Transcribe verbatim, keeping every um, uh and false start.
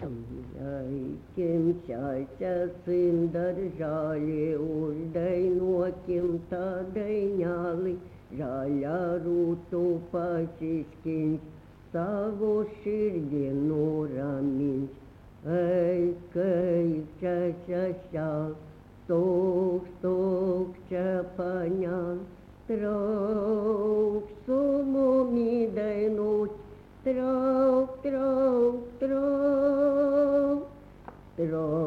Яйким счастья сын держали, уж дай ноким та дайняли, жаля руту пасискин, саво ширгину рамин. Эй, кей, ча, ча, ча, стук, стук, чапанян, трох, соломи дай ночь, трох, трох, трох, трох.